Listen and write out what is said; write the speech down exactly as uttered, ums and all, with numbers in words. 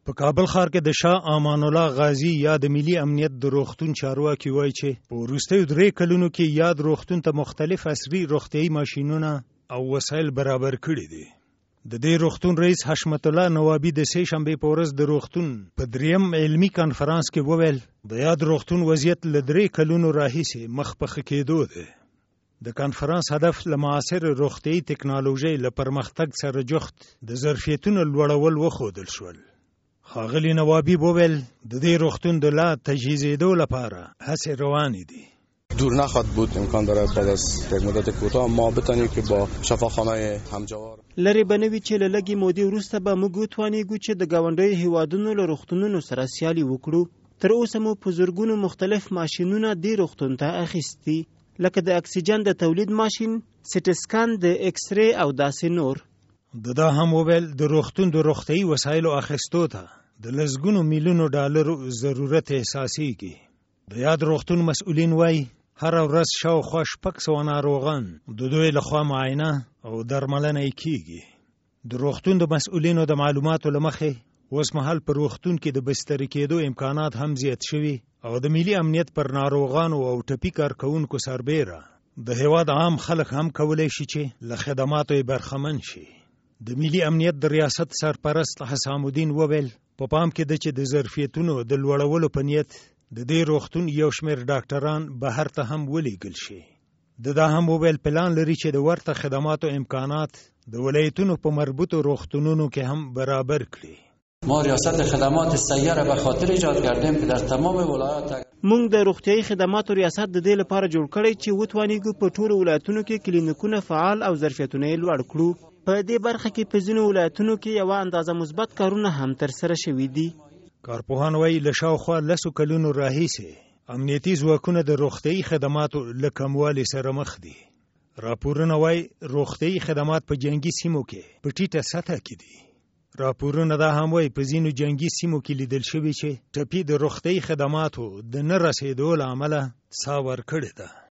په کابل ښار کې د شاه امان الله غازی یا د ملي امنیت د روغتون چارواکي وایي چې په وروستیو درې کلونو کې یاد روغتون ته مختلف عصري روغتیایي ماشینونه او وسایل برابر کړي دي. د دې روغتون رئیس حشمت الله نوابي د سې شنبې په ورځ د روغتون په دریم علمي کانفرانس کې وویل د یاد روغتون وضعیت له درې کلونو راهیسې مخ په ښه کېدو دی. د کانفرانس هدف له معاصر روغتیایي ټکنالوژۍ له پرمختګ سره جوخت د ظرفیتونو لوړول وښودل شول. ښاغلي نوابی وویل د دې روغتون د لا تجهیزېدو لپاره هڅې روانې دي. دور نخواهد بود، امکان داره بعد از یک مدت کوتاه ما بتونیم که با شفاخانه همجوار لری بنوي چې له لږې مودې وروسته به موږ وتوانېږو چې د ګاونډیو هیوادونو له روغتونونو سره سیالي وکړو. تر اوسه مو په زرګونو مختلف ماشینونه دې روغتون ته اخیستي، لکه د اکسیجن د تولید ماشین، سټي سکن، د ایکس ری او داسې نور. د دا هم وویل د روغتون د روغتیایي وسایلو اخیستو ته د لسګونو میلیونو ډالرو ضرورت احساسېږي. د یاد روغتون مسؤلین وایي هره ورځ شاوخوا شپږ سوه ناروغان د دوی لخوا معاینه او درملنه یې کیږي. د روغتون د مسؤلینو د معلوماتو له مخې اوس مهال په روغتون کې د بسترې کېدو امکانات هم زیات شوي او د ملي امنیت پر ناروغانو او ټپي کارکوونکو سربیره د هیواد عام خلک هم کولی شي چې له خدماتو یې برخمن شي. د ملي امنیت د ریاست سرپرست حسام الدین وویل په پام کې ده چې د ظرفیتونو د لوړولو په نیت د دې روغتون یو شمېر ډاکټران بهر ته هم ولیږل شي. د دا هم وویل پلان لري چې د ورته خدماتو امکانات د ولایتونو په مربوطو روغتونونو کې هم برابر کړي. ما ریاست خدمات سیاره به خاطر ایجاد کردیم که در تمام ولایات مونږ د روغتیایي خدماتو ریاست د دې لپاره جوړ کړی چې وتوانېږو په ټولو ولایتونو کې کلینیکونه فعال او ظرفیتونه یې لوړ کړو. په دې برخه کې په ځینو ولایتونو کې یوه اندازه مثبت کارونه هم ترسره شوي دي. کارپوهان وایي له شاوخوا لسو کلونو راهیسې امنیتي ځواکونه د روغتیایي خدماتو له کموالي سره مخ دي. راپورونه وایي روغتیایي خدمات په جنګي سیمو کې په ټیټه سطح کې دي. راپورونه دا هم وایي په ځینو جنګي سیمو کې لیدل شوي چې ټپي د روغتیایي خدماتو د نه رسېدو له امله ساه ورکړې ده.